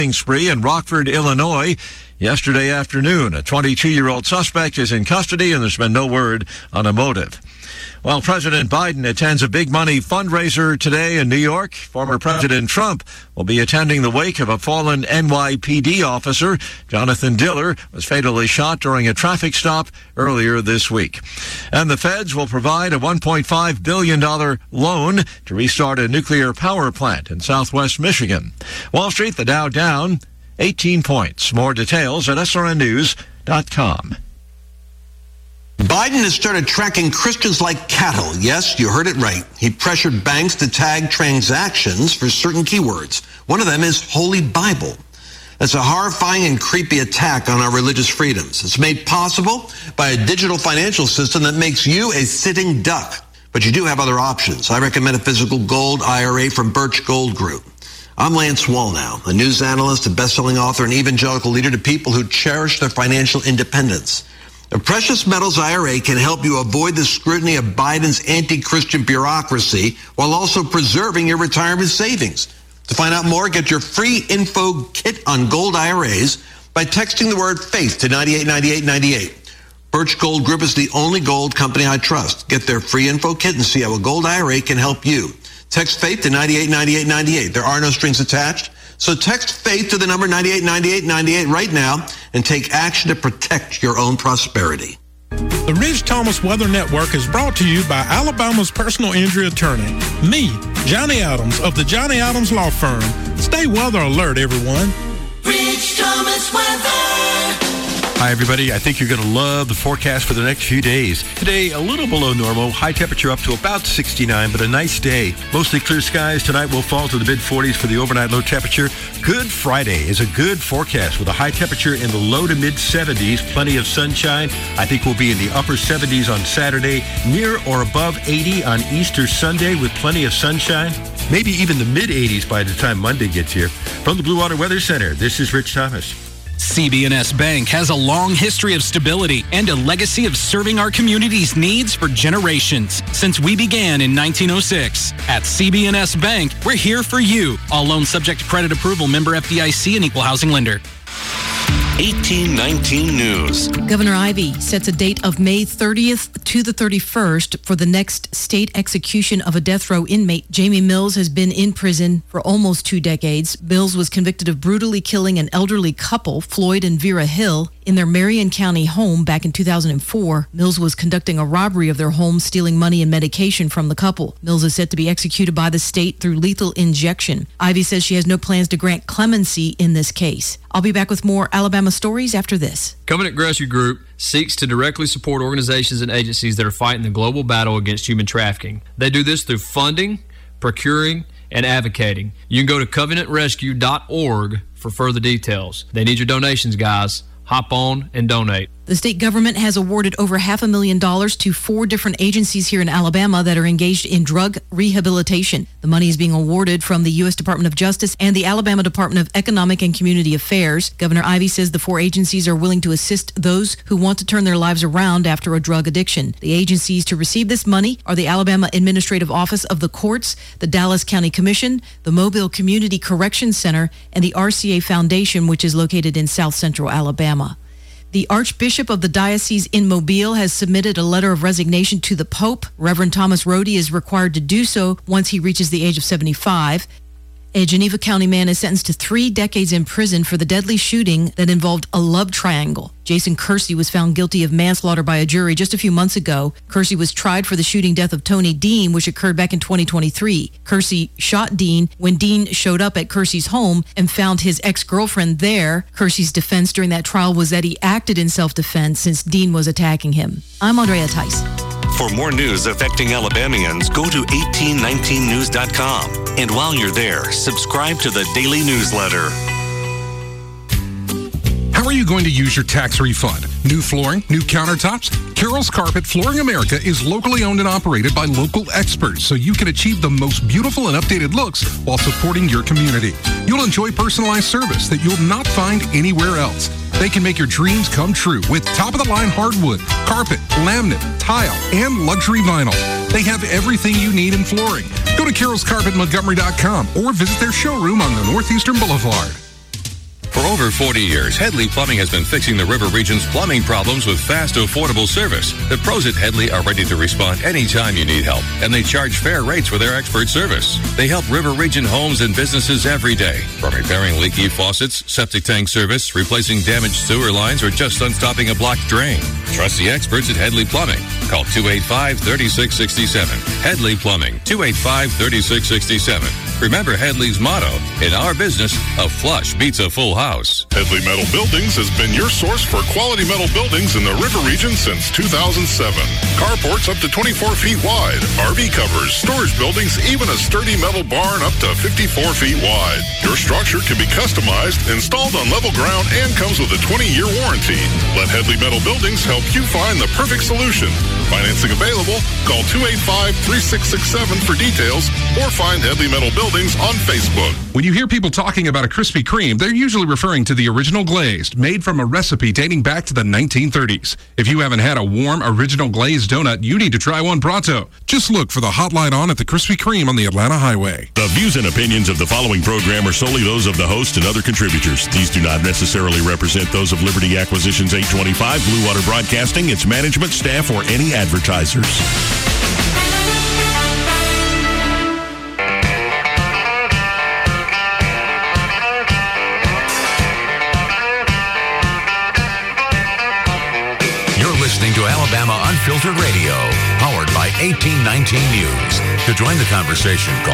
spree in Rockford, Illinois yesterday afternoon. A 22-year-old suspect is in custody, and there's been no word on a motive. While President Biden attends a big money fundraiser today in New York, former President Trump will be attending the wake of a fallen NYPD officer. Jonathan Diller was fatally shot during a traffic stop earlier this week. And the feds will provide a $1.5 billion loan to restart a nuclear power plant in southwest Michigan. Wall Street, the Dow down 18 points. More details at srnnews.com. Biden has started tracking Christians like cattle. Yes, you heard it right. He pressured banks to tag transactions for certain keywords. One of them is Holy Bible. That's a horrifying and creepy attack on our religious freedoms. It's made possible by a digital financial system that makes you a sitting duck. But you do have other options. I recommend a physical gold IRA from Birch Gold Group. I'm Lance Wallnau, a news analyst, a best-selling author, and evangelical leader to people who cherish their financial independence. A precious metals IRA can help you avoid the scrutiny of Biden's anti-Christian bureaucracy while also preserving your retirement savings. To find out more, get your free info kit on gold IRAs by texting the word faith to 989898. Birch Gold Group is the only gold company I trust. Get their free info kit and see how a gold IRA can help you. Text faith to 989898. There are no strings attached. So text faith to the number 989898 right now and take action to protect your own prosperity. The Ridge Thomas Weather Network is brought to you by Alabama's personal injury attorney, me, Johnny Adams of the Johnny Adams Law Firm. Stay weather alert, everyone. Ridge Thomas Weather. Hi, everybody. I think you're going to love the forecast for the next few days. Today, a little below normal. High temperature up to about 69, but a nice day. Mostly clear skies. Tonight will fall to the mid-40s for the overnight low temperature. Good Friday is a good forecast with a high temperature in the low to mid-70s. Plenty of sunshine. I think we'll be in the upper 70s on Saturday. Near or above 80 on Easter Sunday with plenty of sunshine. Maybe even the mid-80s by the time Monday gets here. From the Blue Water Weather Center, this is Rich Thomas. CB&S Bank has a long history of stability and a legacy of serving our community's needs for generations since we began in 1906. At CB&S Bank, we're here for you. All loans subject to credit approval, member FDIC, and equal housing lender. 1819 News. Governor Ivey sets a date of May 30th to the 31st for the next state execution of a death row inmate. Jamie Mills has been in prison for almost 2 decades. Mills was convicted of brutally killing an elderly couple, Floyd and Vera Hill, in their Marion County home back in 2004. Mills was conducting a robbery of their home, stealing money and medication from the couple. Mills is set to be executed by the state through lethal injection. Ivey says she has no plans to grant clemency in this case. I'll be back with more Alabama stories after this. Covenant Grocery Group seeks to directly support organizations and agencies that are fighting the global battle against human trafficking. They do this through funding, procuring, and advocating. You can go to covenantrescue.org for further details. They need your donations, guys. Hop on and donate. The state government has awarded over $500,000 to 4 different agencies here in Alabama that are engaged in drug rehabilitation. The money is being awarded from the U.S. Department of Justice and the Alabama Department of Economic and Community Affairs. Governor Ivey says the 4 agencies are willing to assist those who want to turn their lives around after a drug addiction. The agencies to receive this money are the Alabama Administrative Office of the Courts, the Dallas County Commission, the Mobile Community Corrections Center, and the RCA Foundation, which is located in South Central Alabama. The Archbishop of the Diocese in Mobile has submitted a letter of resignation to the Pope. Reverend Thomas Rhodey is required to do so once he reaches the age of 75. A Geneva County man is sentenced to 3 decades in prison for the deadly shooting that involved a love triangle. Jason Kersey was found guilty of manslaughter by a jury just a few months ago. Kersey was tried for the shooting death of Tony Dean, which occurred back in 2023. Kersey shot Dean when Dean showed up at Kersey's home and found his ex-girlfriend there. Kersey's defense during that trial was that he acted in self-defense since Dean was attacking him. I'm Andrea Tice. For more news affecting Alabamians, go to 1819news.com. And while you're there, subscribe to the daily newsletter. How are you going to use your tax refund? New flooring, new countertops? Carroll's Carpet Flooring America is locally owned and operated by local experts, so you can achieve the most beautiful and updated looks while supporting your community. You'll enjoy personalized service that you'll not find anywhere else. They can make your dreams come true with top-of-the-line hardwood, carpet, laminate, tile, and luxury vinyl. They have everything you need in flooring. Go to carrollscarpetmontgomery.com or visit their showroom on the Northeastern Boulevard. over 40 years, Headley Plumbing has been fixing the River Region's plumbing problems with fast, affordable service. The pros at Headley are ready to respond anytime you need help, and they charge fair rates for their expert service. They help River Region homes and businesses every day, from repairing leaky faucets, septic tank service, replacing damaged sewer lines, or just unstopping a blocked drain. Trust the experts at Headley Plumbing. Call 285-3667. Headley Plumbing, 285-3667. Remember Headley's motto, in our business, a flush beats a full house. Headley Metal Buildings has been your source for quality metal buildings in the River Region since 2007. Carports up to 24 feet wide, RV covers, storage buildings, even a sturdy metal barn up to 54 feet wide. Your structure can be customized, installed on level ground, and comes with a 20-year warranty. Let Headley Metal Buildings help you find the perfect solution. Financing available. Call 285-3667 for details or find Headley Metal Buildings on Facebook. When you hear people talking about a Krispy Kreme, they're usually referring to the original glazed, made from a recipe dating back to the 1930s. If you haven't had a warm, original glazed donut, you need to try one pronto. Just look for the hot light on at the Krispy Kreme on the Atlanta Highway. The views and opinions of the following program are solely those of the host and other contributors. These do not necessarily represent those of Liberty Acquisitions 825, Blue Water Broadcasting, its management, staff, or any advertisers. Listening to Alabama Unfiltered Radio, powered by 1819 News. To join the conversation, call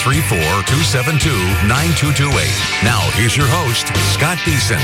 334-272-9228. Now, here's your host, Scott Deason.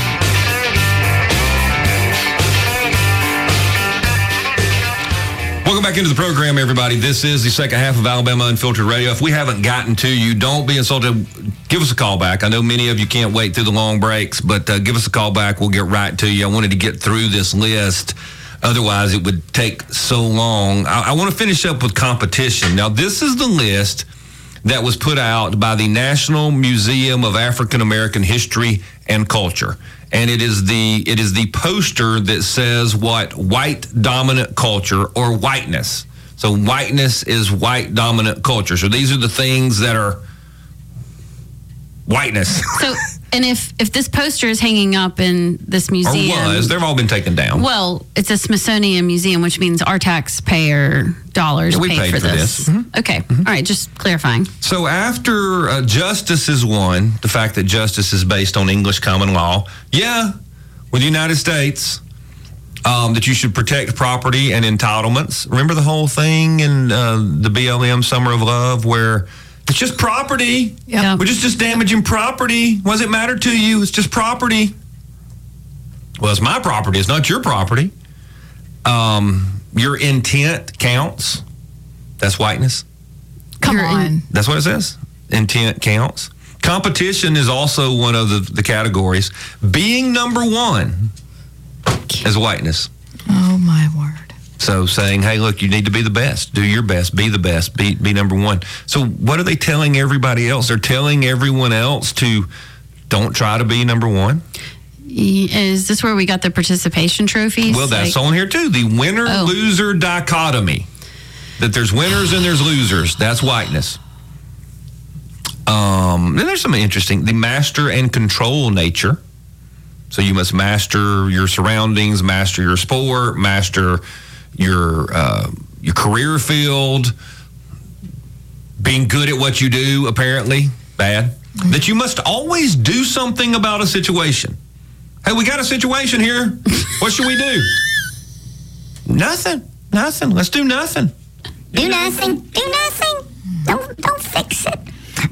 Welcome back into the program, everybody. This is the second half of Alabama Unfiltered Radio. If we haven't gotten to you, don't be insulted. Give us a call back. I know many of you can't wait through the long breaks, but give us a call back. We'll get right to you. I wanted to get through this list. Otherwise, it would take so long. I want to finish up with competition. Now, this is the list that was put out by the National Museum of African American History and Culture. And it is the poster that says what white dominant culture or whiteness. So whiteness is white dominant culture. So these are the things that are whiteness. So, and if this poster is hanging up in this museum, or was, they've all been taken down. Well, it's a Smithsonian museum, which means our taxpayer dollars paid for this. Mm-hmm. Okay, mm-hmm. All right, just clarifying. So after justice is won, the fact that justice is based on English common law, with the United States, that you should protect property and entitlements. Remember the whole thing in the BLM Summer of Love where it's just property. Yeah. We're just damaging property. What does it matter to you? It's just property. Well, it's my property. It's not your property. Your intent counts. That's whiteness. Come on. That's what it says. Intent counts. Competition is also one of the categories. Being number one is whiteness. Oh, my word. So saying, hey, look, you need to be the best. Do your best. Be the best. Be number one. So what are they telling everybody else? They're telling everyone else to don't try to be number one. Is this where we got the participation trophies? Well, that's on here too. The winner-loser dichotomy. That there's winners and there's losers. That's whiteness. Then there's something interesting. The master and control nature. So you must master your surroundings, master your sport, master your career field, being good at what you do, apparently, bad. Mm-hmm. That you must always do something about a situation. Hey, we got a situation here. What should we do? Nothing. Let's do nothing. Do nothing. Don't fix it.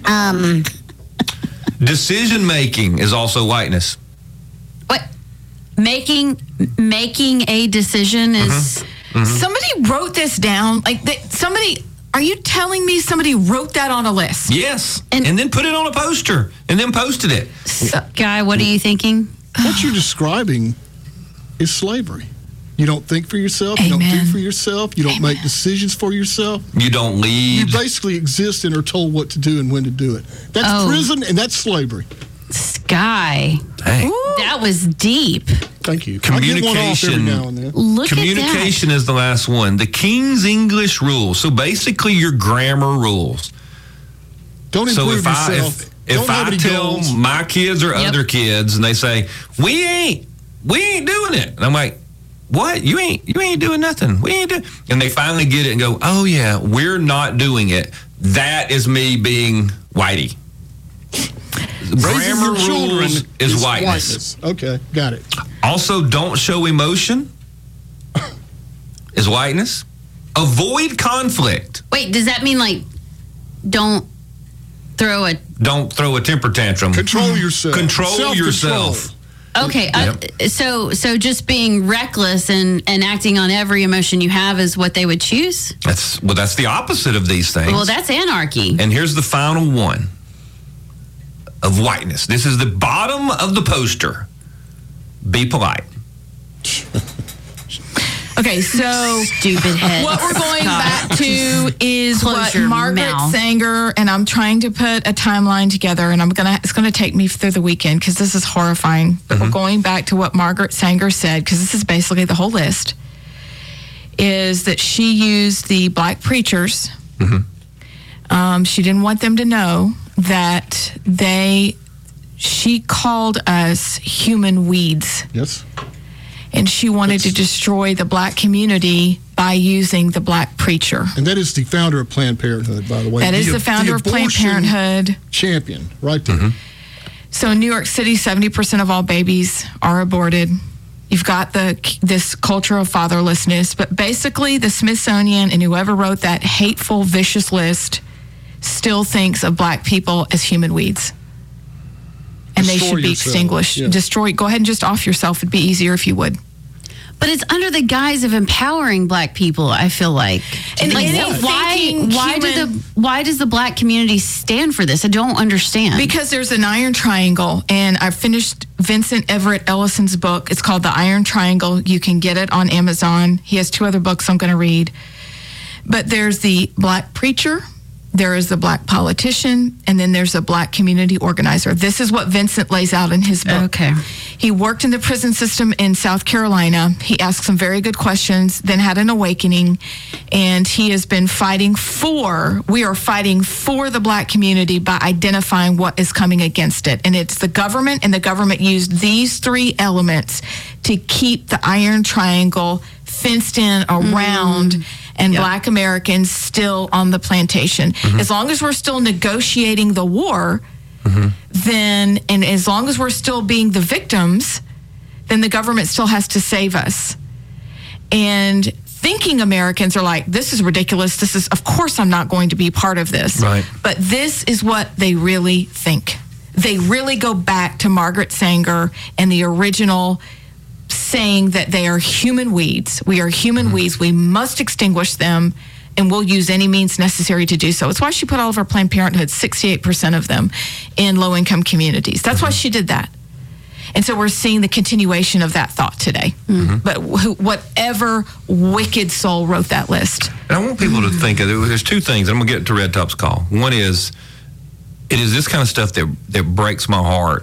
Decision making is also whiteness. What? Making a decision is... Mm-hmm. Mm-hmm. Somebody wrote this down. Are you telling me somebody wrote that on a list? Yes. And then put it on a poster and then posted it. Guy, what are you thinking? What you're describing is slavery. You don't think for yourself. Amen. You don't do for yourself. You don't make decisions for yourself. You don't lead. You basically exist and are told what to do and when to do it. That's prison and that's slavery. Sky. Hey. That was deep. Thank you. Communication. I get one off every now and then. Communication is the last one. The King's English rules. So basically your grammar rules. Don't improve yourself. if I tell my kids or other kids and they say, we ain't doing it. And I'm like, what? You ain't doing nothing. We ain't doing. And they finally get it and go, oh yeah, we're not doing it. That is me being whitey. Grammar rules is whiteness. Okay, got it. Also, don't show emotion is whiteness. Avoid conflict. Wait, does that mean like don't throw a temper tantrum? Control yourself. Control yourself. Okay, so just being reckless and acting on every emotion you have is what they would choose? That's the opposite of these things. Well, that's anarchy. And here's the final one of whiteness. This is the bottom of the poster. Be polite. Okay, so stupid head. What we're going back to is Close what your Margaret mouth. Sanger, and I'm trying to put a timeline together, and it's gonna take me through the weekend because this is horrifying. But we're going back to what Margaret Sanger said, because this is basically the whole list. Is that she used the black preachers? She didn't want them to know that she called us human weeds. Yes. And she wanted to destroy the black community by using the black preacher. And that is the founder of Planned Parenthood, by the way. That is the founder of Planned Parenthood. Champion, right there. So in New York City, 70% of all babies are aborted. You've got this culture of fatherlessness. But basically, the Smithsonian and whoever wrote that hateful, vicious list still thinks of black people as human weeds. And they should be extinguished. Yeah. Go ahead and just off yourself. It'd be easier if you would. But it's under the guise of empowering black people, I feel like. And like, why does the black community stand for this? I don't understand. Because there's an iron triangle, and I finished Vincent Everett Ellison's book. It's called The Iron Triangle. You can get it on Amazon. He has 2 other books I'm going to read. But there's the black preacher, there is the black politician, and then there's a black community organizer. This is what Vincent lays out in his book. Okay. He worked in the prison system in South Carolina. He asked some very good questions, then had an awakening, and he has been we are fighting for the black community by identifying what is coming against it. And it's the government, and the government used these 3 elements to keep the iron triangle fenced in around and black Americans still on the plantation. As long as we're still negotiating the war, then, and as long as we're still being the victims, then the government still has to save us. And thinking Americans are like, this is ridiculous. Of course I'm not going to be part of this. Right. But this is what they really think. They really go back to Margaret Sanger and the original saying that they are human weeds. We are human weeds. We must extinguish them, and we'll use any means necessary to do so. It's why she put all of our Planned Parenthood, 68% of them, in low-income communities. That's why she did that. And so we're seeing the continuation of that thought today. But whatever wicked soul wrote that list. And I want people to think of, there's 2 things. I'm going to get to Red Top's call. One is, it is this kind of stuff that breaks my heart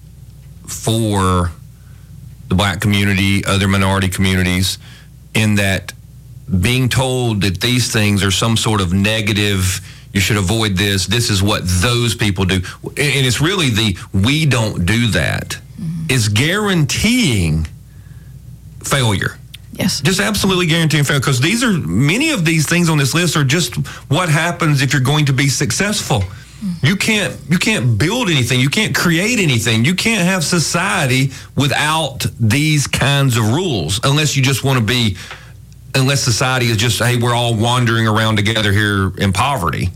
for the black community, other minority communities, in that being told that these things are some sort of negative, you should avoid this is what those people do. And it's really we don't do that. Is guaranteeing failure. Yes. Just absolutely guaranteeing failure, because many of these things on this list are just what happens if you're going to be successful. You can't build anything. You can't create anything. You can't have society without these kinds of rules, unless you just want to be, unless society is just, hey, we're all wandering around together here in poverty,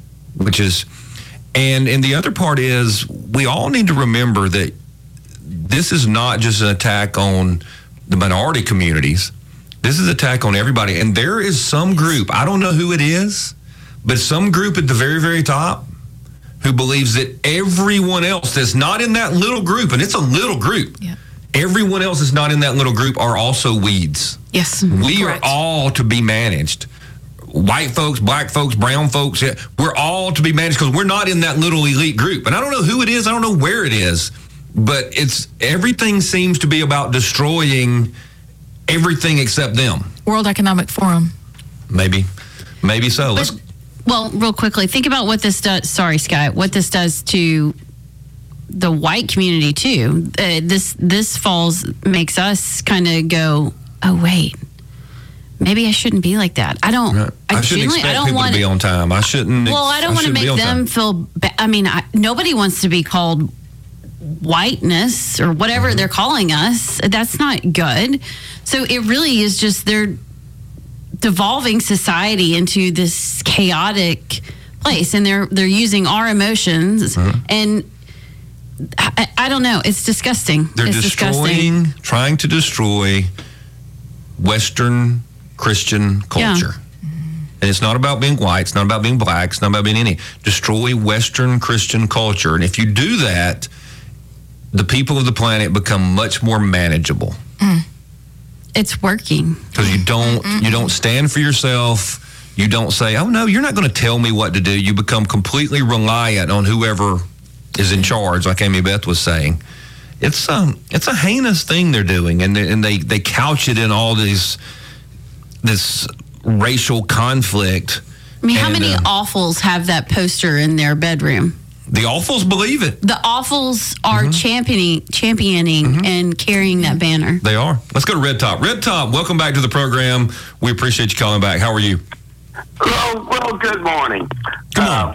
and the other part is, we all need to remember that this is not just an attack on the minority communities. This is an attack on everybody. And there is some group, I don't know who it is, but some group at the very, very top who believes that everyone else that's not in that little group, and it's a little group, everyone else that's not in that little group are also weeds. Yes. We are all to be managed. White folks, black folks, brown folks, we're all to be managed because we're not in that little elite group. And I don't know who it is, I don't know where it is, but everything seems to be about destroying everything except them. World Economic Forum. Maybe so. Well, real quickly, think about what this does. Sorry, Sky. What this does to the white community too. This makes us kind of go, oh wait, maybe I shouldn't be like that. I don't. Right. I shouldn't expect people to be on time. I shouldn't. Well, I don't want to make them feel. I mean, nobody wants to be called whiteness or whatever they're calling us. That's not good. So it really is just they're devolving society into this chaotic place, and they're using our emotions, and I don't know. It's disgusting. They're trying to destroy Western Christian culture. Yeah. And it's not about being white. It's not about being black. It's not about being any. Destroy Western Christian culture. And if you do that, the people of the planet become much more manageable. It's working. Because you don't stand for yourself. You don't say, oh, no, you're not going to tell me what to do. You become completely reliant on whoever is in charge, like Amy Beth was saying. It's a heinous thing they're doing, and they couch it in all this racial conflict. I mean, how many awfuls have that poster in their bedroom? The awfuls believe it. The awfuls are championing and carrying that banner. They are. Let's go to Red Top. Red Top, welcome back to the program. We appreciate you calling back. How are you? Well, good morning. Guys,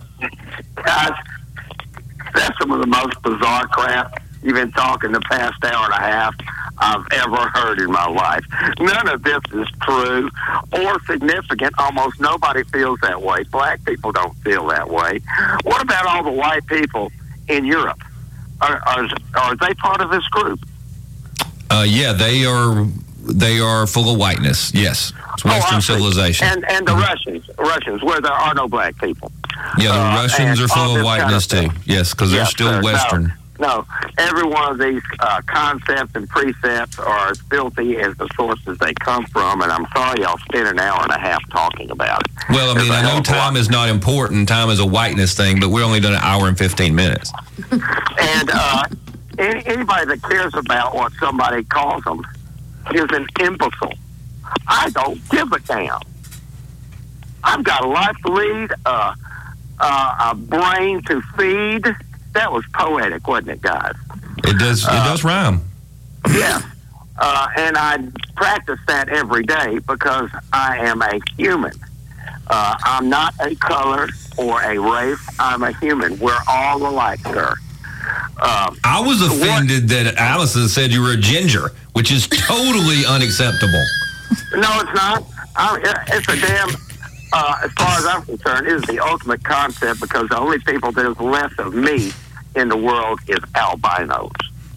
that's some of the most bizarre crap you've been talking the past hour and a half I've ever heard in my life. None of this is true or significant. Almost nobody feels that way. Black people don't feel that way. What about all the white people in Europe? Are they part of this group? Yeah, they are full of whiteness. Yes, it's Western civilization. And the Russians, where there are no black people. Yeah, the Russians are full of whiteness too. Yes, because they're still Western. No, every one of these concepts and precepts are as filthy as the sources they come from, and I'm sorry I'll spend an hour and a half talking about it. Well, I mean, I know time is not important. Time is a whiteness thing, but we're only done an hour and 15 minutes. And anybody that cares about what somebody calls them is an imbecile. I don't give a damn. I've got a life to lead, a brain to feed. That was poetic, wasn't it, guys? It does rhyme. Yeah. And I practice that every day because I am a human. I'm not a color or a race. I'm a human. We're all alike, sir. I was offended that Allison said you were a ginger, which is totally unacceptable. No, it's not. It's a damn... as far as I'm concerned, it is the ultimate concept because the only people that is less of me in the world is albinos.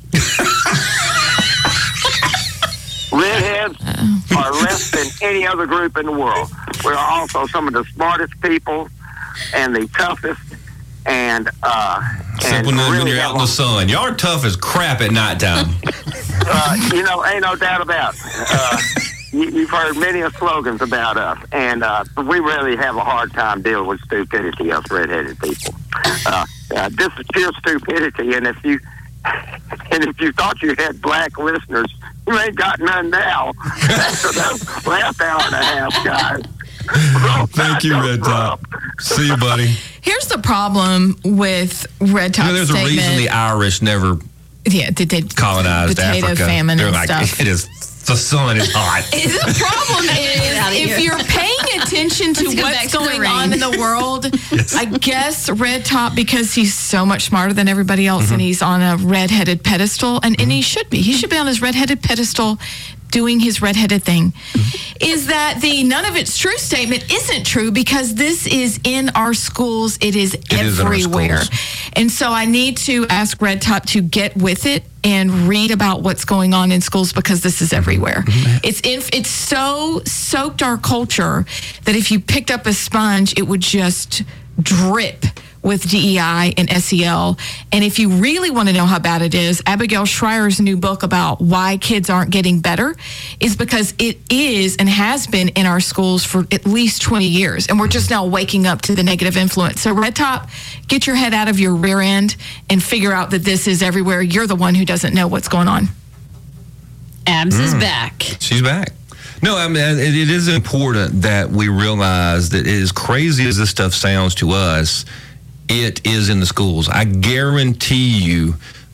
Redheads are less than any other group in the world. We're also some of the smartest people and the toughest. And except when you're out in the sun, y'all are tough as crap at nighttime. Ain't no doubt about it. You've heard many slogans about us, and we really have a hard time dealing with stupidity, us redheaded people. This is pure stupidity, and if you thought you had black listeners, you ain't got none now. After that last hour and a half, guys. Thank you, Red Top. See you, buddy. Here's the problem with Red Top there's statement. a reason the Irish never colonized potato Africa. famine They're and like, stuff. it is. The sun is hot. The problem is, if you're paying attention to what's going on in the world, yes. I guess Red Top, because he's so much smarter than everybody else, and he's on a red-headed pedestal, and he should be. He should be on his red-headed pedestal doing his red-headed thing, is that the none of it's true statement isn't true because this is in our schools. It is everywhere. And so I need to ask Red Top to get with it and read about what's going on in schools because this is everywhere. It's so soaked our culture that if you picked up a sponge, it would just drip with DEI and SEL. And if you really want to know how bad it is, Abigail Schreier's new book about why kids aren't getting better is because it is and has been in our schools for at least 20 years. And we're just now waking up to the negative influence. So Red Top, get your head out of your rear end and figure out that this is everywhere. You're the one who doesn't know what's going on. Abs is back. She's back. No, I mean, it is important that we realize that as crazy as this stuff sounds to us, it is in the schools. I guarantee you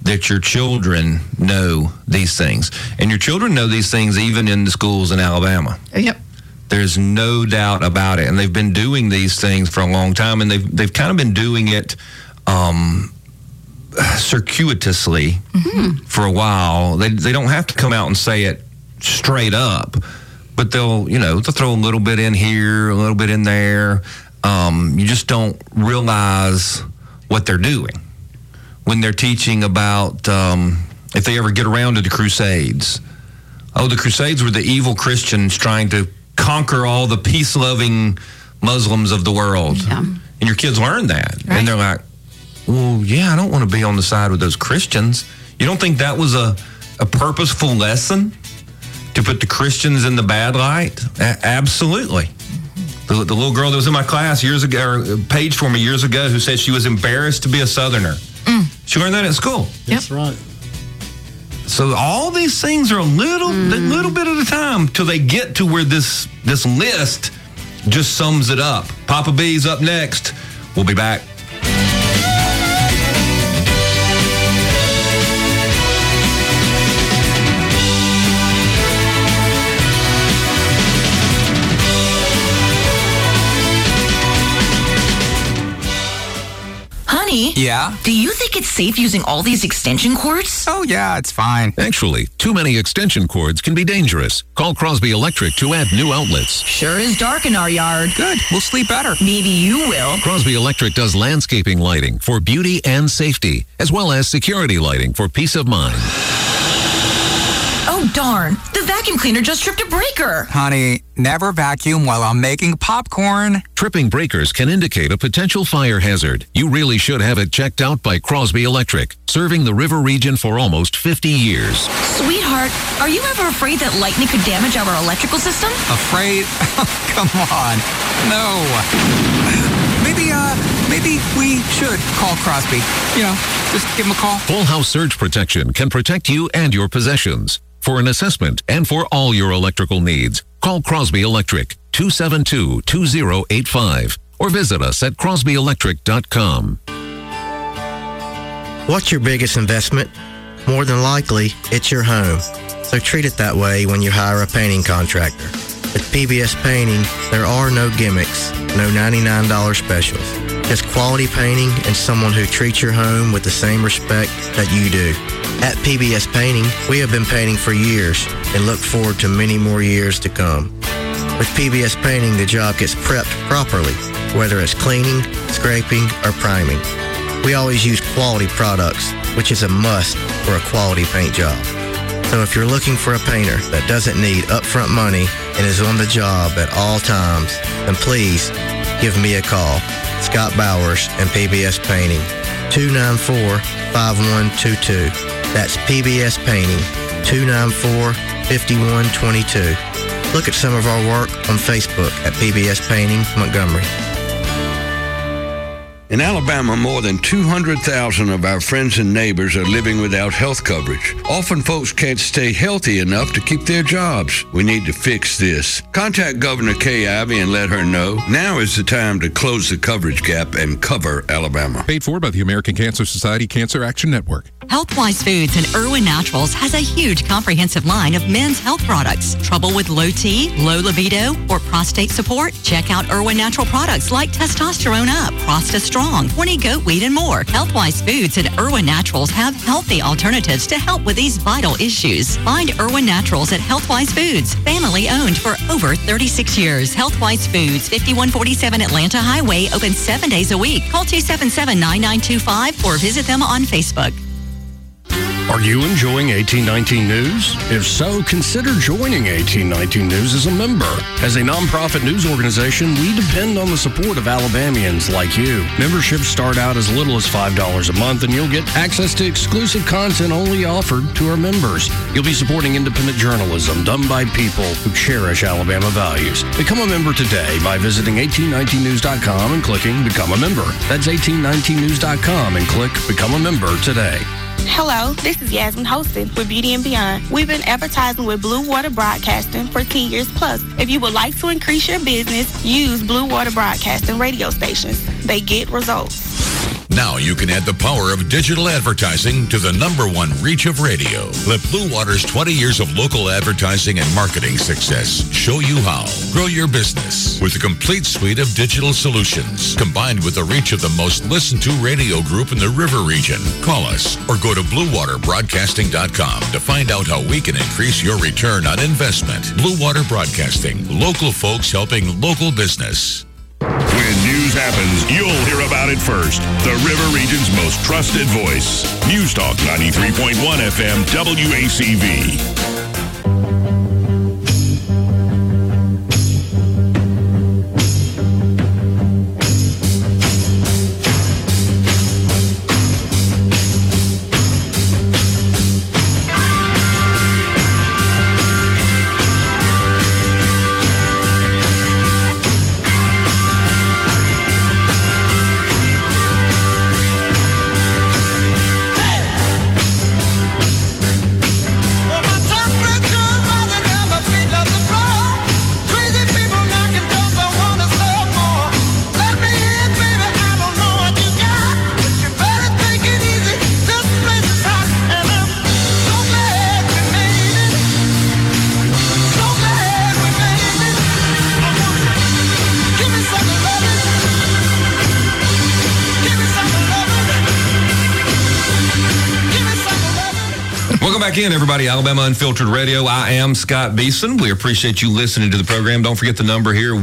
that your children know these things. And your children know these things even in the schools in Alabama. Yep. There's no doubt about it. And they've been doing these things for a long time, and they've kind of been doing it circuitously for a while. They don't have to come out and say it straight up, but they'll throw a little bit in here, a little bit in there. You just don't realize what they're doing when they're teaching about, if they ever get around to the Crusades. Oh, the Crusades were the evil Christians trying to conquer all the peace-loving Muslims of the world. Yeah. And your kids learn that. Right. And they're like, well, yeah, I don't want to be on the side with those Christians. You don't think that was a purposeful lesson to put the Christians in the bad light? Absolutely. The little girl that was in my class years ago, or paged for me years ago, who said she was embarrassed to be a Southerner. She learned that at school. That's right. So all these things are a little bit at a time till they get to where this list just sums it up. Papa B's up next. We'll be back. Yeah? Do you think it's safe using all these extension cords? Oh, yeah, it's fine. Actually, too many extension cords can be dangerous. Call Crosby Electric to add new outlets. Sure is dark in our yard. Good. We'll sleep better. Maybe you will. Crosby Electric does landscaping lighting for beauty and safety, as well as security lighting for peace of mind. Oh, darn. The vacuum cleaner just tripped a breaker. Honey, never vacuum while I'm making popcorn. Tripping breakers can indicate a potential fire hazard. You really should have it checked out by Crosby Electric, serving the river region for almost 50 years. Sweetheart, are you ever afraid that lightning could damage our electrical system? Afraid? Come on. No. Maybe we should call Crosby. Just give him a call. Full house surge protection can protect you and your possessions. For an assessment and for all your electrical needs, call Crosby Electric 272-2085 or visit us at crosbyelectric.com. What's your biggest investment? More than likely, it's your home. So treat it that way when you hire a painting contractor. At PBS Painting, there are no gimmicks, no $99 specials. Just quality painting and someone who treats your home with the same respect that you do. At PBS Painting, we have been painting for years and look forward to many more years to come. With PBS Painting, the job gets prepped properly, whether it's cleaning, scraping, or priming. We always use quality products, which is a must for a quality paint job. So if you're looking for a painter that doesn't need upfront money and is on the job at all times, then please give me a call. Scott Bowers and PBS Painting, 294-5122. That's PBS Painting, 294-5122. Look at some of our work on Facebook at PBS Painting Montgomery. In Alabama, more than 200,000 of our friends and neighbors are living without health coverage. Often folks can't stay healthy enough to keep their jobs. We need to fix this. Contact Governor Kay Ivey and let her know. Now is the time to close the coverage gap and cover Alabama. Paid for by the American Cancer Society Cancer Action Network. Healthwise Foods and Irwin Naturals has a huge comprehensive line of men's health products. Trouble with low T, low libido, or prostate support? Check out Irwin Natural products like Testosterone Up, Prosta Strong, Horny Goat Weed, and more. Healthwise Foods and Irwin Naturals have healthy alternatives to help with these vital issues. Find Irwin Naturals at Healthwise Foods, family owned for over 36 years. Healthwise Foods, 5147 Atlanta Highway, open 7 days a week. Call 277-9925 or visit them on Facebook. Are you enjoying 1819 News? If so, consider joining 1819 News as a member. As a nonprofit news organization, we depend on the support of Alabamians like you. Memberships start out as little as $5 a month, and you'll get access to exclusive content only offered to our members. You'll be supporting independent journalism done by people who cherish Alabama values. Become a member today by visiting 1819news.com and clicking Become a Member. That's 1819news.com and click Become a Member today. Hello, this is Yasmin Holston with Beauty and Beyond. We've been advertising with Blue Water Broadcasting for 10 years plus. If you would like to increase your business, use Blue Water Broadcasting radio stations. They get results. Now you can add the power of digital advertising to the #1 reach of radio. Let Blue Water's 20 years of local advertising and marketing success show you how. Grow your business with a complete suite of digital solutions, combined with the reach of the most listened to radio group in the River Region. Call us or go to BlueWaterBroadcasting.com to find out how we can increase your return on investment. Blue Water Broadcasting, local folks helping local business. When news happens, you'll hear about it first. The River Region's most trusted voice. News Talk 93.1 FM WACV. Back in, everybody. Alabama Unfiltered Radio. I am Scott Beeson. We appreciate you listening to the program. Don't forget the number here,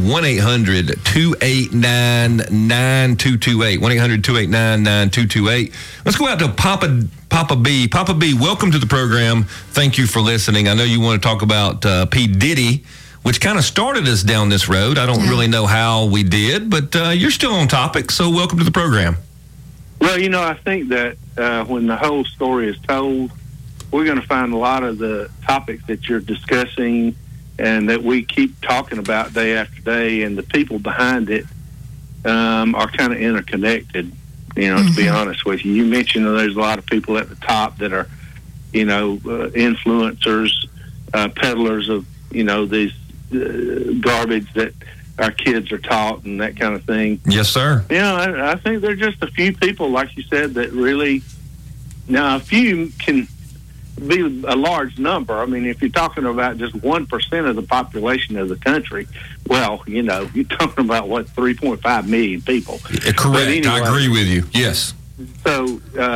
1-800-289-9228. 1-800-289-9228. Let's go out to Papa B. Papa B, welcome to the program. Thank you for listening. I know you want to talk about P. Diddy, which kind of started us down this road. I don't really know how we did, but you're still on topic, so welcome to the program. Well, I think that when the whole story is told, we're going to find a lot of the topics that you're discussing and that we keep talking about day after day, and the people behind it are kind of interconnected, to be honest with you. You mentioned that there's a lot of people at the top that are, influencers, peddlers of, these garbage that our kids are taught and that kind of thing. Yes, sir. I think there are just a few people, like you said, that really, now a few can be a large number. I mean, if you're talking about just 1% of the population of the country, well, you're talking about 3.5 million people. Correct. Anyway, I agree with you. Yes. So,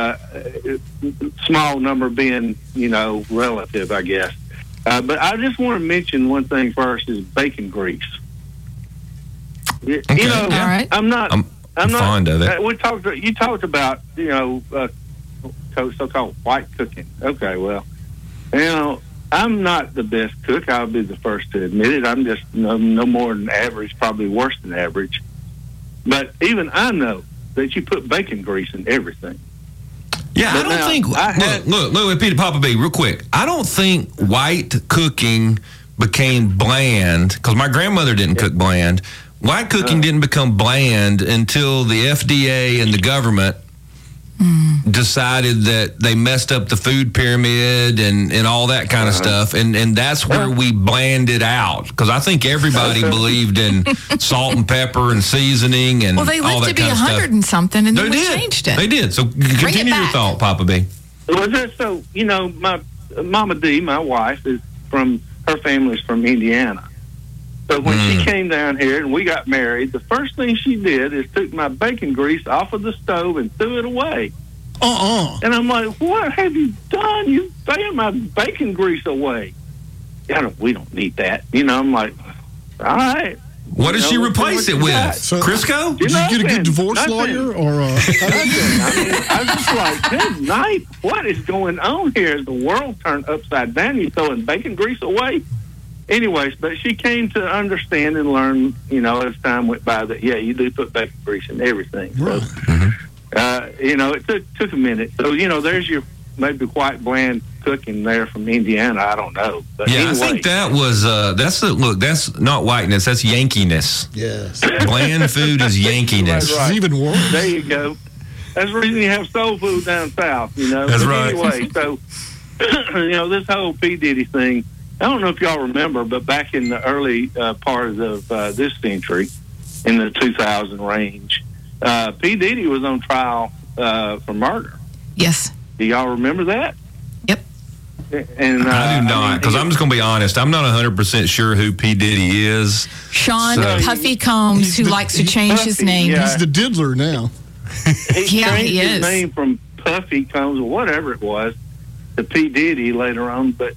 small number being, relative, I guess. But I just want to mention one thing first: is bacon grease. Okay. All right. I'm not fond of it. You talked about, so-called white cooking. Okay, well, I'm not the best cook. I'll be the first to admit it. I'm just no more than average, probably worse than average. But even I know that you put bacon grease in everything. Yeah, but I don't think. Look, Peter, Papa B, real quick. I don't think white cooking became bland because my grandmother didn't cook bland. White cooking didn't become bland until the FDA and the government decided that they messed up the food pyramid and all that kind of stuff. And that's where we blanded out. Because I think everybody believed in salt and pepper and seasoning and all that kind of stuff. Well, they lived to be 100 and something, and then we changed it. They did. So continue your thought, Papa B. Well, so, my Mama D, my wife, her family's from Indiana. So when she came down here and we got married, the first thing she did is took my bacon grease off of the stove and threw it away. And I'm like, what have you done? You threw my bacon grease away. We don't need that. I'm like, all right. What did she replace it with? So, Crisco? Did you get a good divorce lawyer? Or nothing. I was just like, good night. What is going on here? Is the world turned upside down? You throwing bacon grease away? Anyways, but she came to understand and learn, as time went by, that, you do put bacon grease in everything. So, it took a minute. So, there's your maybe white bland cooking there from Indiana. I don't know. But anyway. I think that was, that's not whiteness, that's Yankiness. Yes. Bland food is Yankiness. Right. It's even worse. There you go. That's the reason you have soul food down south, That's but right. Anyway, so, this whole P. Diddy thing, I don't know if y'all remember, but back in the early part of this century, in the 2000 range, P. Diddy was on trial for murder. Yes. Do y'all remember that? Yep. And I do not, because I'm just going to be honest. I'm not 100% sure who P. Diddy is. Sean Puffy Combs, who likes to change his name. yeah. He's the diddler now. He Yeah, changed he his is. name from Puffy Combs or whatever it was to P. Diddy later on. But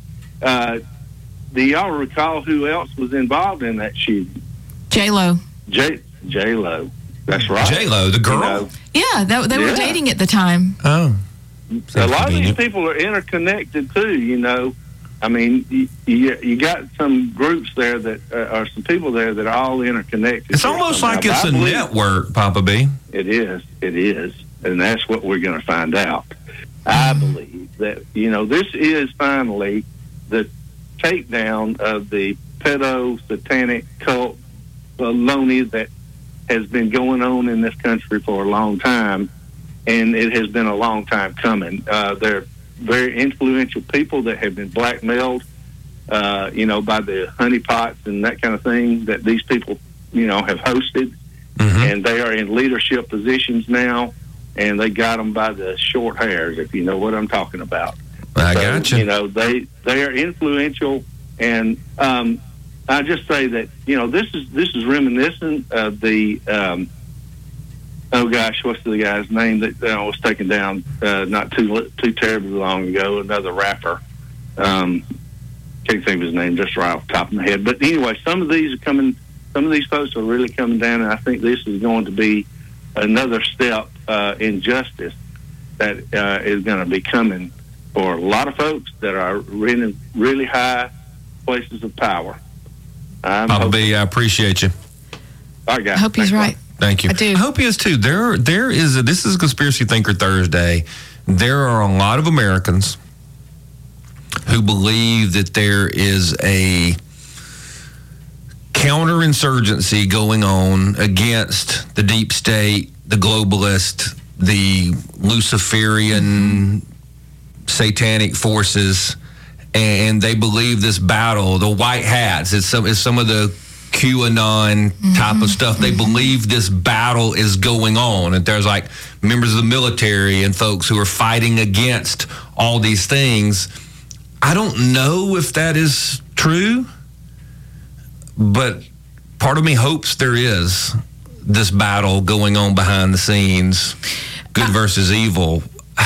do y'all recall who else was involved in that shooting? J-Lo. J-Lo. That's right. J-Lo, the girl? You know, Yeah, they were Yeah. dating at the time. Oh. a lot of these people are interconnected too, you know. I mean, you got some groups there that are some people there that are all interconnected. It's almost like it's a network, Papa B. It is, and that's what we're going to find out. I believe that, you know, this is finally the takedown of the pedo satanic cult baloney that has been going on in this country for a long time, and it has been a long time coming. They're very influential people that have been blackmailed, you know, by the honeypots and that kind of thing that these people, you know, have hosted. And they are in leadership positions now, and they got them by the short hairs, if you know what I'm talking about. I got you. You know, they are influential, and I just say that, you know, this is reminiscent of the oh gosh, what's the guy's name that was taken down not too terribly long ago? Another rapper. Can't think of his name just right off the top of my head. But anyway, some of these are coming. Some of these folks are really coming down, and I think this is going to be another step in justice that is going to be coming for a lot of folks that are in really high places of power. Papa B, I appreciate you. All right, guys. I hope he's right. Thank you. I do. I hope he is too. There is this is Conspiracy Thinker Thursday. There are a lot of Americans who believe that there is a counterinsurgency going on against the deep state, the globalist, the Luciferian satanic forces, and they believe this battle, the white hats, it's some of the QAnon type of stuff. They believe this battle is going on, and there's like members of the military and folks who are fighting against all these things. I don't know if that is true, but part of me hopes there is this battle going on behind the scenes, good versus evil.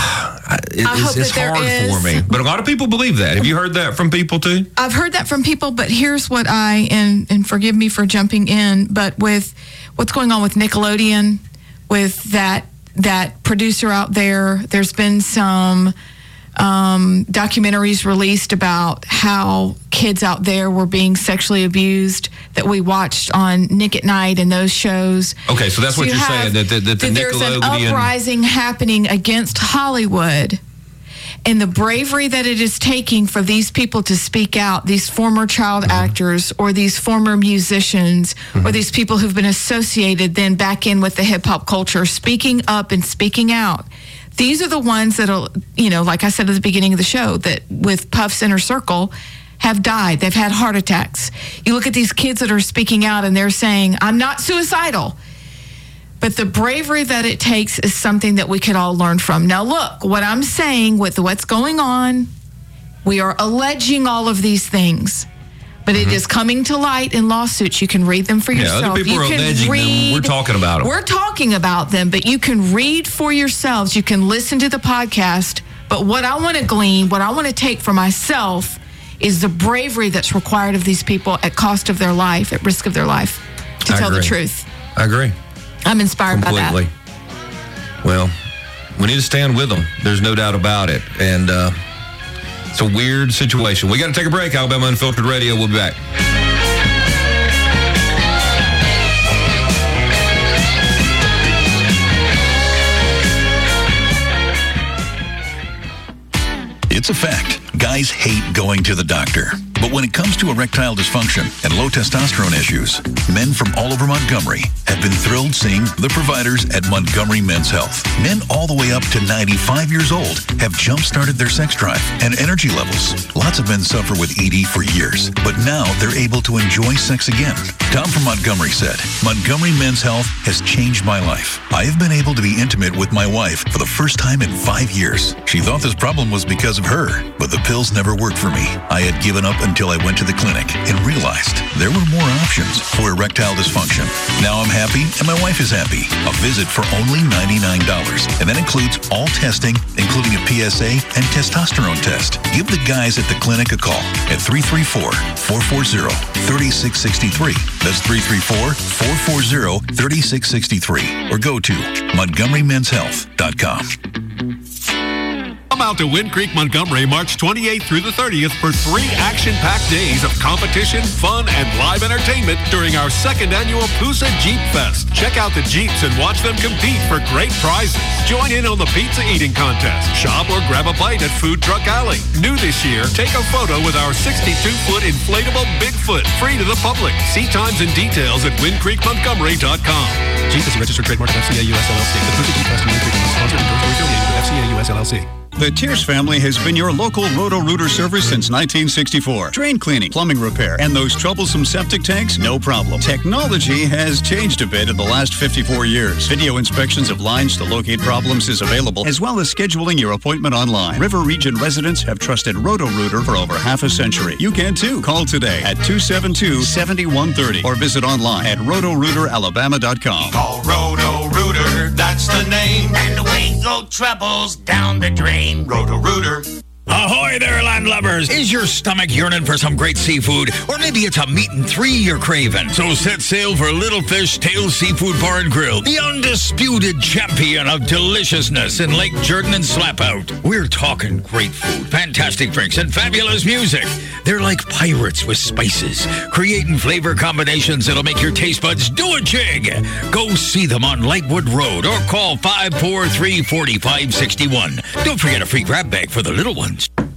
It's hard for me, but a lot of people believe that. Have you heard that from people too? I've heard that from people, but here's what and forgive me for jumping in, but with what's going on with Nickelodeon, with that producer out there, there's been some documentaries released about how kids out there were being sexually abused that we watched on Nick at Night and those shows. Okay, so that's what you're saying, that the there's an Nickelodeon uprising happening against Hollywood, and the bravery that it is taking for these people to speak out, these former child actors or these former musicians or these people who've been associated then back in with the hip hop culture, speaking up and speaking out. These are the ones that'll, you know, like I said at the beginning of the show, that with Puff's Inner Circle have died. They've had heart attacks. You look at these kids that are speaking out and they're saying, I'm not suicidal. But the bravery that it takes is something that we could all learn from. Now, look, what I'm saying with what's going on, we are alleging all of these things. But it is coming to light in lawsuits. You can read them for yourself. Other people you are can alleging them. We're talking about them. We're talking about them, but you can read for yourselves. You can listen to the podcast. But what I want to glean, what I want to take for myself is the bravery that's required of these people at cost of their life, at risk of their life, to tell the truth. I agree. I'm inspired completely by that. Well, we need to stand with them. There's no doubt about it. And it's a weird situation. We got to take a break. Alabama Unfiltered Radio. We'll be back. It's a fact. Guys hate going to the doctor. But when it comes to erectile dysfunction and low testosterone issues, men from all over Montgomery have been thrilled seeing the providers at Montgomery Men's Health. Men all the way up to 95 years old have jump-started their sex drive and energy levels. Lots of men suffer with ED for years, but now they're able to enjoy sex again. Tom from Montgomery said, Montgomery Men's Health has changed my life. I have been able to be intimate with my wife for the first time in 5 years. She thought this problem was because of her, but the pills never worked for me. I had given up until I went to the clinic and realized there were more options for erectile dysfunction. Now I'm happy and my wife is happy. A visit for only $99. And that includes all testing, including a PSA and testosterone test. Give the guys at the clinic a call at 334-440-3663. That's 334-440-3663. Or go to MontgomeryMen'sHealth.com. Come out to Wind Creek, Montgomery, March 28th through the 30th for 3 action-packed days of competition, fun, and live entertainment during our 2nd annual Poosa Jeep Fest. Check out the Jeeps and watch them compete for great prizes. Join in on the pizza eating contest. Shop or grab a bite at Food Truck Alley. New this year, take a photo with our 62-foot inflatable Bigfoot, free to the public. See times and details at windcreekmontgomery.com. Jeep is a registered trademark of FCA US LLC. The Poosa Jeep Fest in Wind Creek is sponsored and affiliated with FCA US LLC. The Tiers family has been your local Roto-Rooter service since 1964. Drain cleaning, plumbing repair, and those troublesome septic tanks, no problem. Technology has changed a bit in the last 54 years. Video inspections of lines to locate problems is available, as well as scheduling your appointment online. River Region residents have trusted Roto-Rooter for over half a century. You can too. Call today at 272-7130 or visit online at rotorooteralabama.com. Call Roto-Rooter, that's the name. And away go troubles down the drain. Roto-Rooter. Ahoy there, landlubbers! Is your stomach yearning for some great seafood? Or maybe it's a meat and 3 you're craving. So set sail for Little Fish Tail Seafood Bar and Grill, the undisputed champion of deliciousness in Lake Jordan and Slapout. We're talking great food, fantastic drinks, and fabulous music. They're like pirates with spices, creating flavor combinations that'll make your taste buds do a jig. Go see them on Lightwood Road or call 543-4561. Don't forget a free grab bag for the little ones.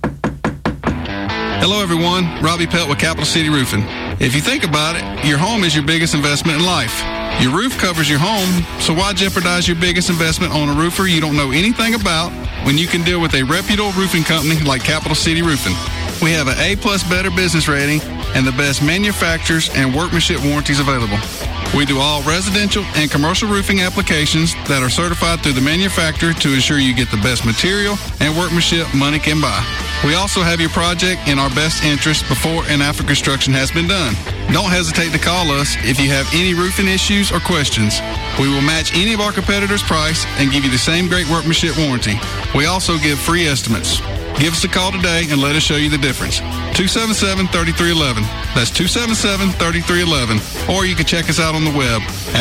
Hello, everyone. Robbie Pelt with Capital City Roofing. If you think about it, your home is your biggest investment in life. Your roof covers your home, so why jeopardize your biggest investment on a roofer you don't know anything about when you can deal with a reputable roofing company like Capital City Roofing? We have an A+ Better Business rating and the best manufacturers and workmanship warranties available. We do all residential and commercial roofing applications that are certified through the manufacturer to ensure you get the best material and workmanship money can buy. We also have your project in our best interest before and after construction has been done. Don't hesitate to call us if you have any roofing issues or questions. We will match any of our competitors' price and give you the same great workmanship warranty. We also give free estimates. Give us a call today and let us show you the difference. 277-3311. That's 277-3311. Or you can check us out on the web at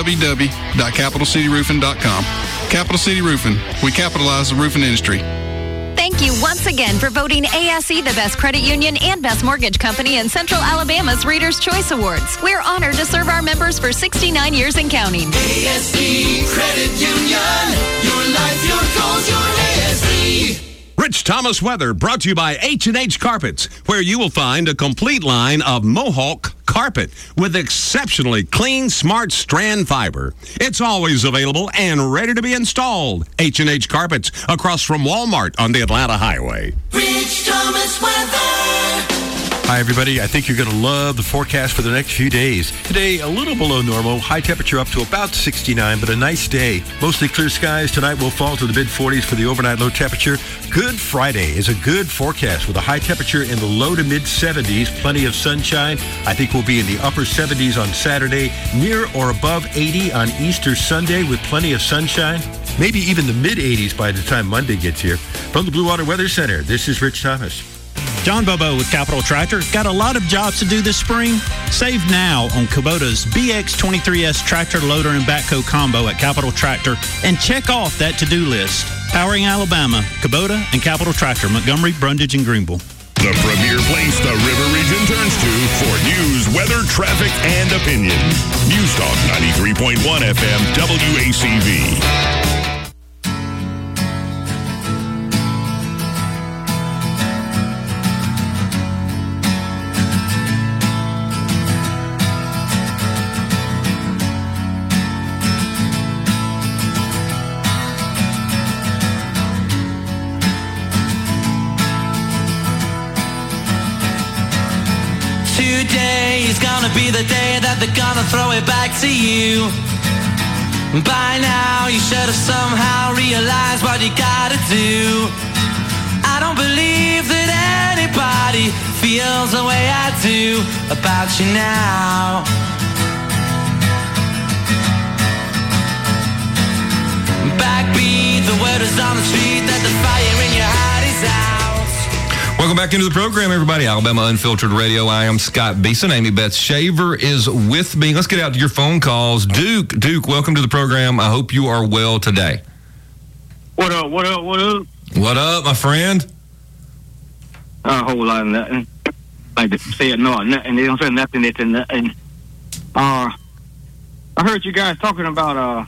www.capitalcityroofing.com. Capital City Roofing. We capitalize the roofing industry. Thank you once again for voting ASE the best credit union and best mortgage company in Central Alabama's Reader's Choice Awards. We're honored to serve our members for 69 years and counting. ASE Credit Union. Your life, your goals, your ASE. Rich Thomas weather brought to you by H&H Carpets, where you will find a complete line of Mohawk carpet with exceptionally clean, smart strand fiber. It's always available and ready to be installed. H&H Carpets across from Walmart on the Atlanta Highway. Rich Thomas weather. Hi, everybody. I think you're going to love the forecast for the next few days. Today, a little below normal. High temperature up to about 69, but a nice day. Mostly clear skies. Tonight will fall to the mid-40s for the overnight low temperature. Good Friday is a good forecast with a high temperature in the low to mid-70s. Plenty of sunshine. I think we'll be in the upper 70s on Saturday. Near or above 80 on Easter Sunday with plenty of sunshine. Maybe even the mid-80s by the time Monday gets here. From the Blue Water Weather Center, this is Rich Thomas. John Bobo with Capital Tractor. Got a lot of jobs to do this spring? Save now on Kubota's BX23S tractor loader and backhoe combo at Capital Tractor and check off that to-do list. Powering Alabama, Kubota and Capital Tractor, Montgomery, Brundage, and Greenville. The premier place the River Region turns to for news, weather, traffic, and opinion. News Talk 93.1 FM WACV. today's gonna be the day that they're gonna throw it back to you. By now you should have somehow realized what you gotta do. I don't believe that anybody feels the way I do about you now. Backbeat, the word is on the street that the fire in your heart is out. Welcome back into the program, everybody. Alabama Unfiltered Radio. I am Scott Beeson. Amy Beth Shaver is with me. Let's get out to your phone calls. Duke, welcome to the program. I hope you are well today. What up? What up, my friend? A whole lot of nothing. Like to say it, no, nothing. They don't say nothing. It's nothing. I heard you guys talking about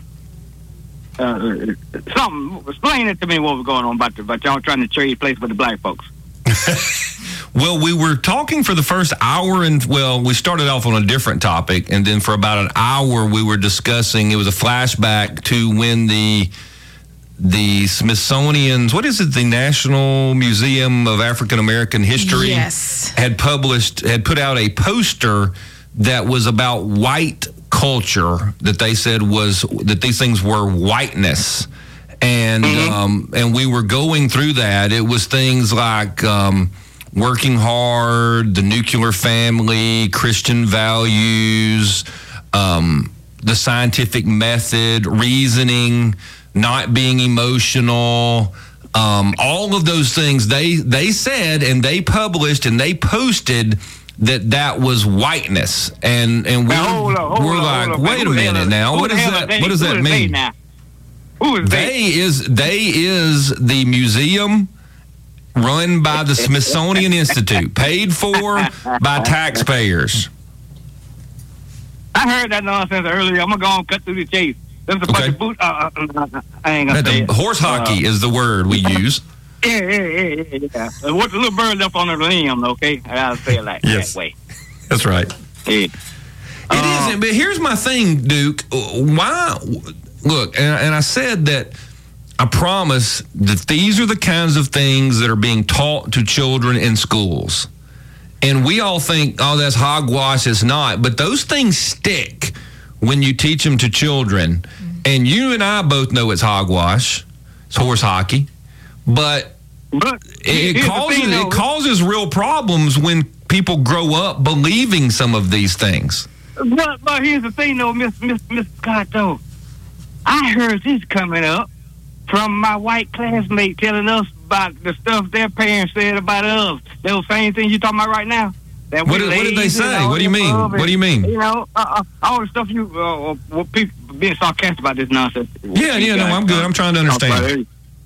something. Explain it to me. What was going on about y'all trying to trade place with the black folks? Well, we were talking for the first hour, and we started off on a different topic, and then for about an hour we were discussing. It was a flashback to when the Smithsonian's, what is it, the National Museum of African American History, yes, had put out a poster that was about white culture, that they said that these things were whiteness. And and we were going through that. It was things like working hard, the nuclear family, Christian values, the scientific method, reasoning, not being emotional, all of those things. They said, and they published, and they posted that was whiteness. And we're like, wait a minute now. What does that mean? Who is they? Is the museum run by the Smithsonian Institute, paid for by taxpayers. I heard that nonsense earlier. I'm gonna go and cut through the chase. There's a bunch of boot. I ain't gonna say it. Horse hockey is the word we use. Yeah. What's the little bird left on the limb? Okay, I gotta say it like that way. That's right. Yeah. It isn't. But here's my thing, Duke. Why? Look, and I said that I promise that these are the kinds of things that are being taught to children in schools. And we all think, oh, that's hogwash. It's not. But those things stick when you teach them to children. And you and I both know it's hogwash. It's horse hockey. But it causes real problems when people grow up believing some of these things. But here's the thing, though, Miss Scott, though. I heard this coming up from my white classmate telling us about the stuff their parents said about us. Those same things you're talking about right now. What did they say? What do you mean? What do you mean? You know, all the stuff people being sarcastic about this nonsense. Yeah, no, I'm good. I'm trying to understand.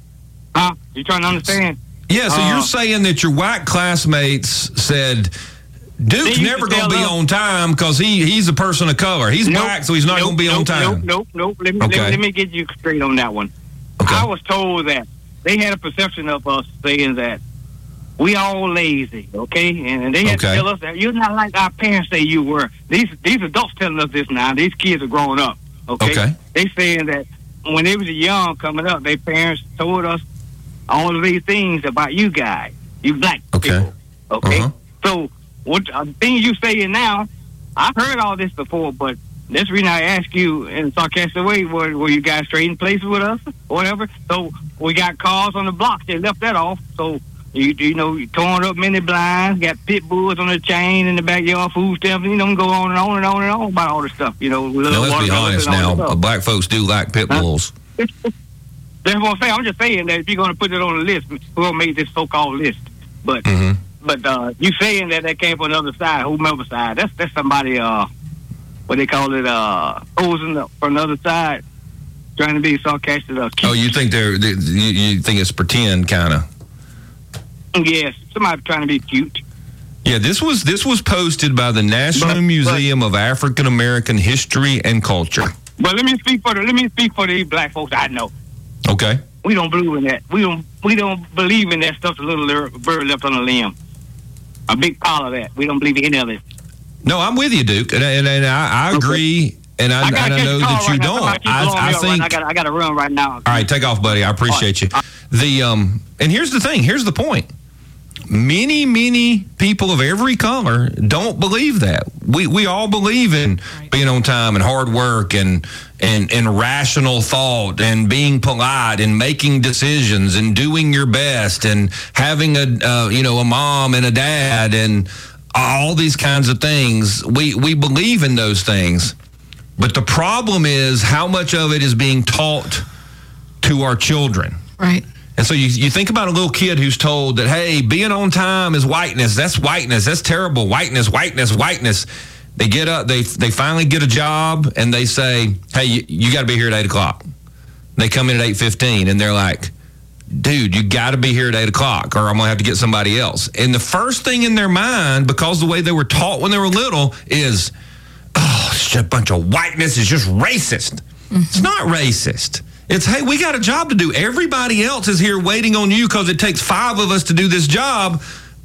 You trying to understand? Yeah, so you're saying that your white classmates said Duke's never going to be on time because he's a person of color. He's black, so he's not going to be on time. Nope. Let me get you straight on that one. Okay. I was told that they had a perception of us saying that we all lazy, okay? And they had to tell us that you're not like our parents say you were. These adults telling us this now. These kids are growing up, okay? They saying that when they was young coming up, their parents told us all of these things about you guys, you black people, okay? So what thing you saying now, I've heard all this before, but that's the reason I ask you in a sarcastic way, were you guys trading places with us or whatever? So we got cars on the block. They left that off. So, you know, you torn up many blinds, got pit bulls on the chain in the backyard, food stamps, you know, go on and on and on and on about all this stuff, you know. Now, let's be honest now. Black folks do like pit bulls. That's what I'm saying. I'm just saying that if you're going to put it on the list, we're going to make this so-called list. But you saying that came from another side, whomever side, that's somebody, what they call it, posing from another side, trying to be sarcastic. Oh, you think you think it's pretend, kind of? Yes, somebody trying to be cute. Yeah, this was posted by the National Museum of African American History and Culture. But let me speak for these black folks I know. Okay. We don't believe in that. We don't believe in that stuff. The little bird left on the limb. A big pile of that. We don't believe in any of it. No, I'm with you, Duke, and I agree, and I know that you don't. I think I got to run right now. All right, take off, buddy. I appreciate you. And here's the thing. Here's the point. many people of every color don't believe that. We all believe in being on time and hard work and rational thought and being polite and making decisions and doing your best and having a mom and a dad and all these kinds of things. We believe in those things. But the problem is how much of it is being taught to our children. Right. And so you think about a little kid who's told that, hey, being on time is whiteness. That's whiteness. That's terrible. Whiteness. They get up, they finally get a job, and they say, hey, you got to be here at 8 o'clock. They come in at 8:15, and they're like, dude, you got to be here at 8 o'clock, or I'm going to have to get somebody else. And the first thing in their mind, because the way they were taught when they were little, is, oh, it's just a bunch of whiteness. It's just racist. Mm-hmm. It's not racist. It's, hey, we got a job to do. Everybody else is here waiting on you because it takes 5 of us to do this job,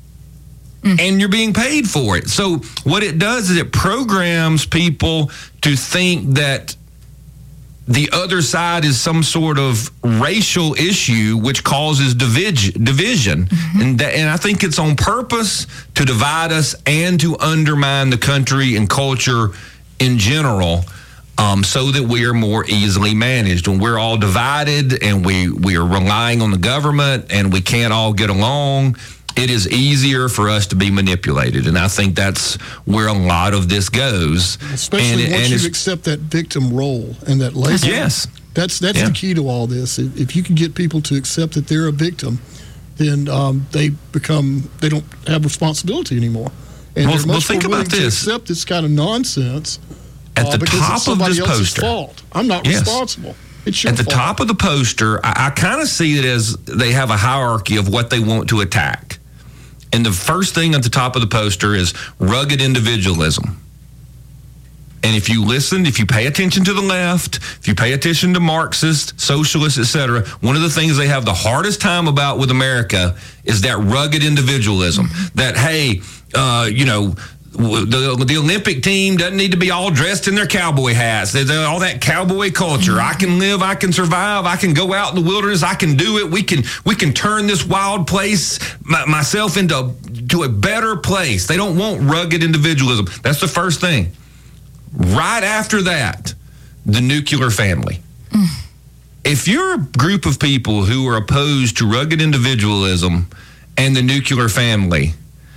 and you're being paid for it. So what it does is it programs people to think that the other side is some sort of racial issue which causes division. Mm-hmm. And I think it's on purpose to divide us and to undermine the country and culture in general. So that we are more easily managed. When we're all divided and we are relying on the government and we can't all get along, it is easier for us to be manipulated. And I think that's where a lot of this goes. Especially once you accept that victim role and that label. Yes. That's the key to all this. If you can get people to accept that they're a victim, then they don't have responsibility anymore. And they're much think more willing about this. to accept this kind of nonsense. At the top of this poster, fault. I'm not responsible. It's your fault. At the fault. top of the poster, I kind of see it as they have a hierarchy of what they want to attack. And the first thing at the top of the poster is rugged individualism. And if you pay attention to the left, if you pay attention to Marxists, socialists, etc., one of the things they have the hardest time about with America is that rugged individualism. That, hey, the Olympic team doesn't need to be all dressed in their cowboy hats. There's all that cowboy culture. I can live, I can survive, I can go out in the wilderness, I can do it. We can turn this wild place myself into a better place. They don't want rugged individualism. That's the first thing. Right after that, the nuclear family. If you're a group of people who are opposed to rugged individualism and the nuclear family,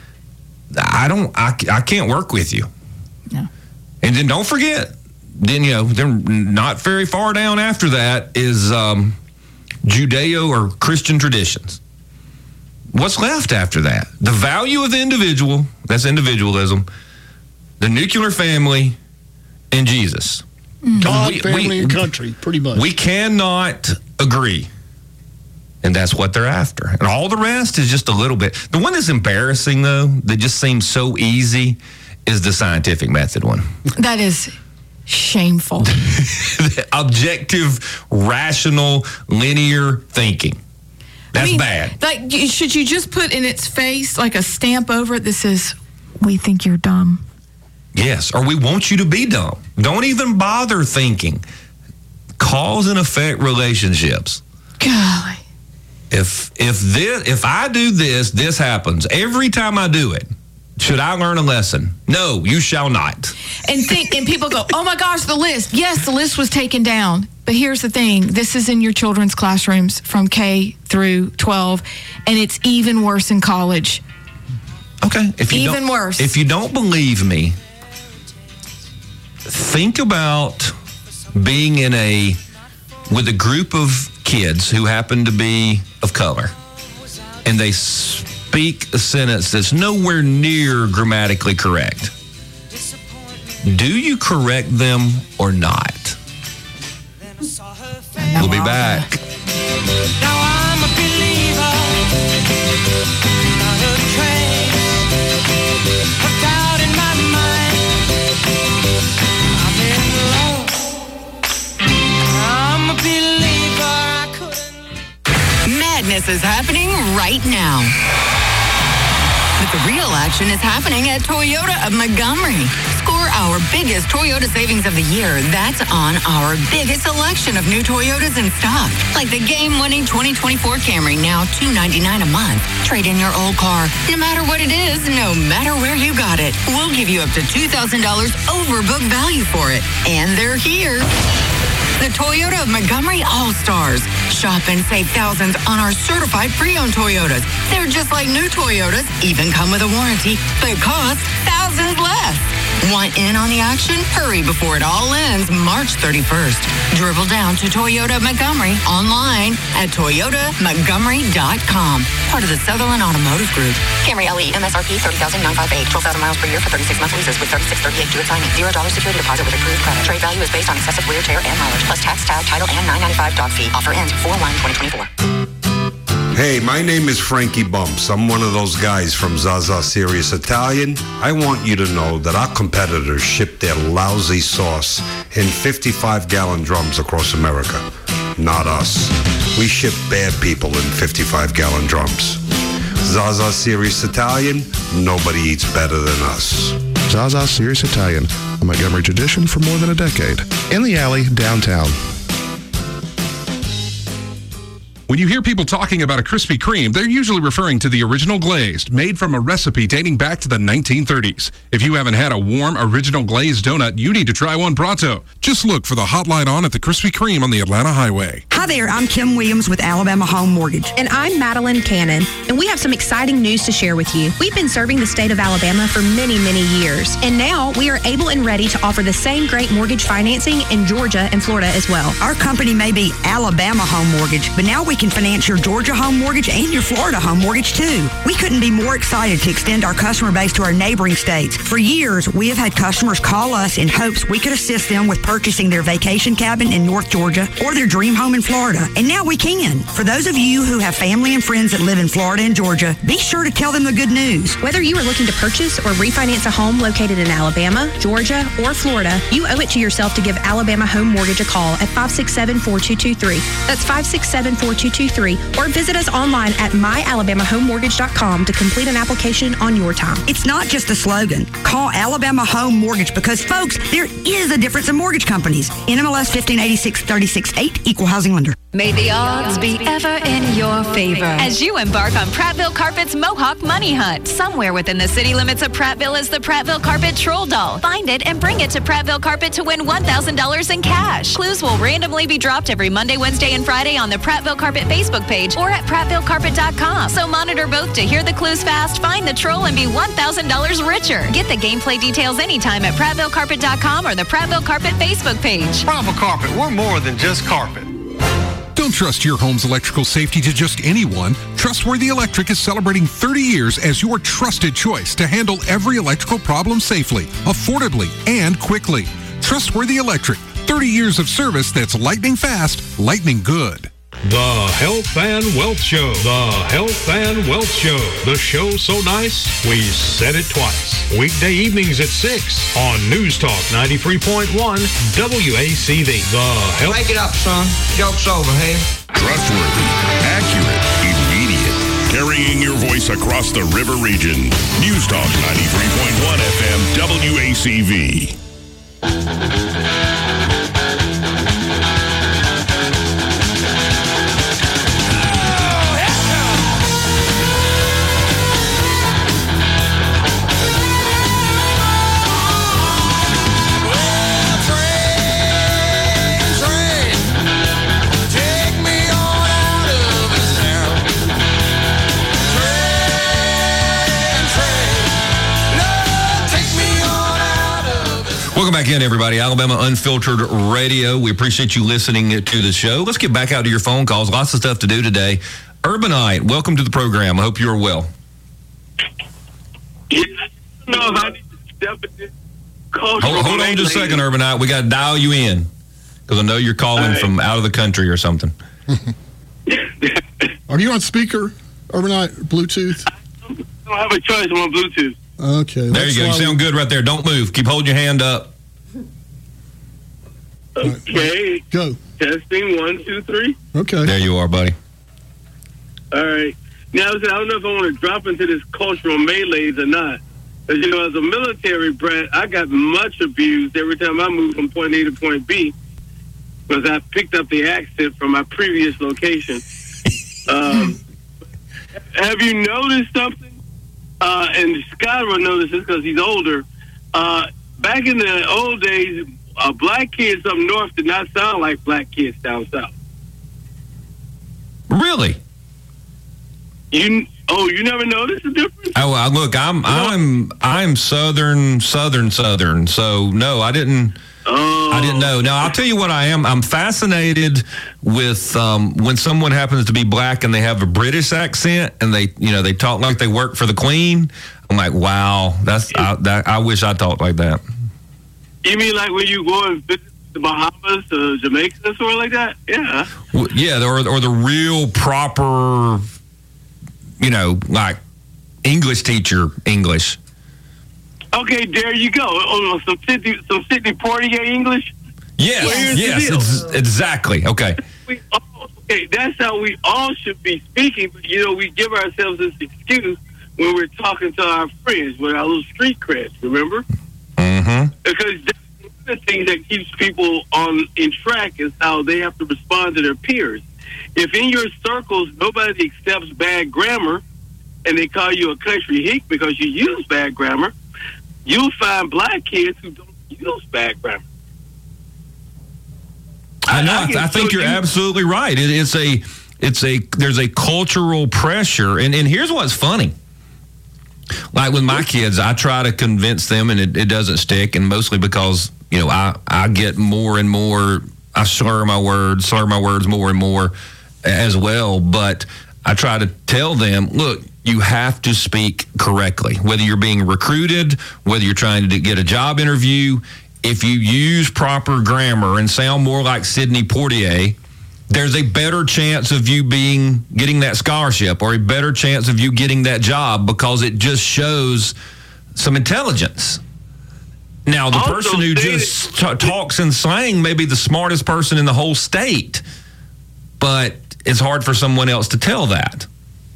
I can't work with you. No. And then don't forget, then not very far down after that is Judeo or Christian traditions. What's left after that? The value of the individual, that's individualism, the nuclear family, and Jesus. God, family, and country, pretty much. We cannot agree. And that's what they're after. And all the rest is just a little bit. The one that's embarrassing, though, that just seems so easy, is the scientific method one. That is shameful. Objective, rational, linear thinking. That's bad. Like, should you just put in its face like a stamp over it that says, "We think you're dumb"? Yes, or we want you to be dumb. Don't even bother thinking. Cause and effect relationships. Golly. If I do this happens. Every time I do it, should I learn a lesson? No, you shall not. And people go, oh my gosh, the list. Yes, the list was taken down. But here's the thing. This is in your children's classrooms from K through 12, and it's even worse in college. Okay. Even worse. If you don't believe me, think about being with a group of kids who happen to be of color, and they speak a sentence that's nowhere near grammatically correct. Do you correct them or not? We'll be back. Now I'm a believer, not a trace of doubt in my mind. I'm in love. I'm a believer. Madness is happening right now. The The real action is happening at Toyota of Montgomery. Score our biggest Toyota savings of the year. That's on our biggest selection of new Toyotas in stock. Like the game-winning 2024 Camry, now $299 a month. Trade in your old car. No matter what it is, no matter where you got it, we'll give you up to $2,000 over book value for it. And they're here. The Toyota of Montgomery All-Stars. Shop and save thousands on our certified pre-owned Toyotas. They're just like new Toyotas, even come with a warranty, but cost thousands less. Want in on the action? Hurry before it all ends March 31st. Dribble down to Toyota Montgomery online at toyotamontgomery.com. Part of the Sutherland Automotive Group. Camry LE MSRP $30,958. 12,000 miles per year for 36 month leases with 3638 due at signing. $0 security deposit with approved credit. Trade value is based on excessive wear, tear, and mileage plus tax, tag, title, and $9.95 dog fee. Offer ends 4/1/2024. Hey, my name is Frankie Bumps. I'm one of those guys from Zaza Serious Italian. I want you to know that our competitors ship their lousy sauce in 55-gallon drums across America. Not us. We ship bad people in 55-gallon drums. Zaza Serious Italian, nobody eats better than us. Zaza Serious Italian, a Montgomery tradition for more than a decade. In the alley, downtown. When you hear people talking about a Krispy Kreme, they're usually referring to the original glazed, made from a recipe dating back to the 1930s. If you haven't had a warm, original glazed donut, you need to try one pronto. Just look for the hot light on at the Krispy Kreme on the Atlanta Highway. Hi there, I'm Kim Williams with Alabama Home Mortgage. And I'm Madeline Cannon, and we have some exciting news to share with you. We've been serving the state of Alabama for many, many years, and now we are able and ready to offer the same great mortgage financing in Georgia and Florida as well. Our company may be Alabama Home Mortgage, but now we can finance your Georgia home mortgage and your Florida home mortgage too. We couldn't be more excited to extend our customer base to our neighboring states. For years, we have had customers call us in hopes we could assist them with purchasing their vacation cabin in North Georgia or their dream home in Florida. And now we can. For those of you who have family and friends that live in Florida and Georgia, be sure to tell them the good news. Whether you are looking to purchase or refinance a home located in Alabama, Georgia, or Florida, you owe it to yourself to give Alabama Home Mortgage a call at 567-4223. That's 567-4223. Or visit us online at myalabamahomemortgage.com to complete an application on your time. It's not just a slogan. Call Alabama Home Mortgage because, folks, there is a difference in mortgage companies. NMLS 1586-36-8, Equal Housing Lender. May the odds be ever in your favor as you embark on Prattville Carpet's Mohawk Money Hunt. Somewhere within the city limits of Prattville is the Prattville Carpet Troll Doll. Find it and bring it to Prattville Carpet to win $1,000 in cash. Clues will randomly be dropped every Monday, Wednesday, and Friday on the Prattville Carpet Facebook page or at PrattvilleCarpet.com. So monitor both to hear the clues fast, find the troll, and be $1,000 richer. Get the gameplay details anytime at PrattvilleCarpet.com or the Prattville Carpet Facebook page. Prattville Carpet, we're more than just carpet. Don't trust your home's electrical safety to just anyone. Trustworthy Electric is celebrating 30 years as your trusted choice to handle every electrical problem safely, affordably, and quickly. Trustworthy Electric, 30 years of service that's lightning fast, lightning good. The Health and Wealth Show. The Health and Wealth Show. The show so nice, we said it twice. Weekday evenings at 6 on News Talk 93.1 WACV. The Health... Make it up, son. Joke's over, hey? Trustworthy, accurate, immediate. Carrying your voice across the river region. News Talk 93.1 FM WACV. Welcome back in, everybody. Alabama Unfiltered Radio. We appreciate you listening to the show. Let's get back out to your phone calls. Lots of stuff to do today. Urbanite, welcome to the program. I hope you're well. Yeah, I don't know if I need to step in this cultural Hold on just a second, Urbanite. We got to dial you in because I know you're calling from out of the country or something. Are you on speaker, Urbanite, Bluetooth? I don't have a choice. I'm on Bluetooth. Okay. There you go. You sound good right there. Don't move. Keep holding your hand up. Okay. Go. Testing 1, 2, 3. Okay. There you are, buddy. All right. Now, I don't know if I want to drop into this cultural melees or not. Because, you know, as a military brat, I got much abused every time I moved from point A to point B because I picked up the accent from my previous location. Have you noticed something? And Scott will notice this because he's older. Back in the old days, black kids up north did not sound like black kids down south. Really? You never noticed the difference? Oh, look, I'm southern. So no, I didn't know. Now I'll tell you what I am. I'm fascinated with when someone happens to be black and they have a British accent and they talk like they work for the Queen. I'm like, wow, I wish I talked like that. You mean like when you go and visit the Bahamas, Jamaica, or something like that? Yeah. Well, yeah, or the real proper, like English teacher English. Okay, there you go. Some Sidney Poitier English. Yes, exactly. Okay. Okay, that's how we all should be speaking. But we give ourselves this excuse when we're talking to our friends with our little street creds. Remember? Mm-hmm. Because that's one of the things that keeps people in track is how they have to respond to their peers. If in your circles nobody accepts bad grammar, and they call you a country hick because you use bad grammar, you'll find black kids who don't use bad grammar. I know. I think you're absolutely right. There's a cultural pressure, and here's what's funny. Like with my kids, I try to convince them, and it doesn't stick, and mostly because I get more and more. I slur my words more and more as well. But I try to tell them, look, you have to speak correctly, whether you're being recruited, whether you're trying to get a job interview. If you use proper grammar and sound more like Sidney Poitier, there's a better chance of you getting that scholarship or a better chance of you getting that job because it just shows some intelligence. Now, the person who just talks in slang may be the smartest person in the whole state, but it's hard for someone else to tell that.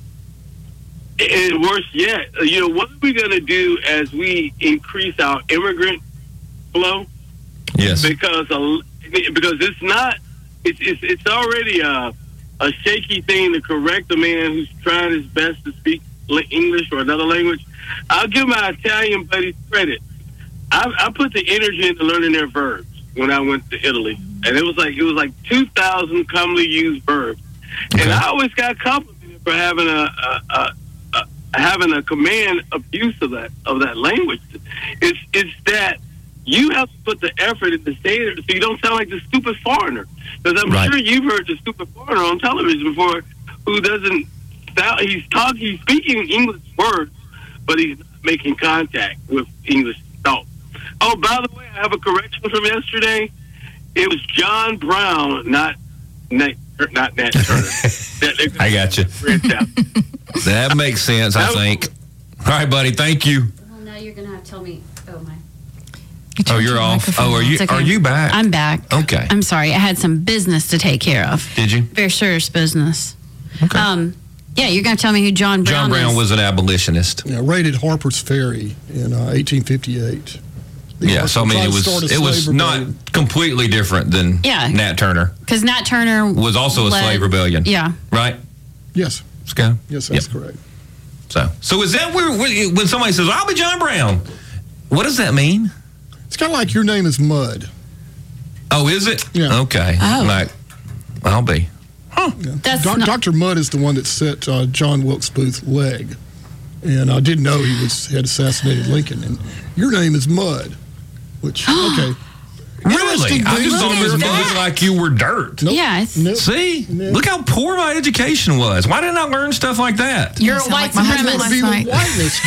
And worse yet, what are we going to do as we increase our immigrant flow? Yes. Because it's not, it's already a shaky thing to correct a man who's trying his best to speak English or another language. I'll give my Italian buddies credit. I put the energy into learning their verbs when I went to Italy, and it was like 2,000 commonly used verbs, and I always got complimented for having a command of use of that language. It's that you have to put the effort in the state so you don't sound like the stupid foreigner. Because I'm sure you've heard the stupid foreigner on television before, who doesn't sound. He's speaking English words, but he's not making contact with English thought. Oh, by the way, I have a correction from yesterday. It was John Brown, not Nat Turner. I got you. That makes sense, I think. All right, buddy. Thank you. Well, now you're going to have to tell me. Oh, my. Oh, you're off. Oh, are you back? I'm back. Okay. I'm sorry. I had some business to take care of. Did you? Very serious business. Okay. Yeah, you're going to tell me who John Brown is. John Brown was an abolitionist. Yeah, raided Harper's Ferry in 1858. Yeah, so I mean, it was not completely different than Nat Turner. Because Nat Turner was also a slave rebellion. Yeah. Right? Yes. Scott? Yes, that's correct. So is that when somebody says, I'll be John Brown, what does that mean? It's kind of like your name is Mud. Oh, is it? Yeah. Okay. Oh. Like, I'll be. Huh. Yeah. Dr. Mudd is the one that set John Wilkes Booth's leg. And I didn't know he had assassinated Lincoln. And your name is Mud. Which, okay. Really? I just thought it was moving like you were dirt. Nope. Yes. Nope. See? Nope. Look how poor my education was. Why didn't I learn stuff like that? You're a white supremacist. Whiteness.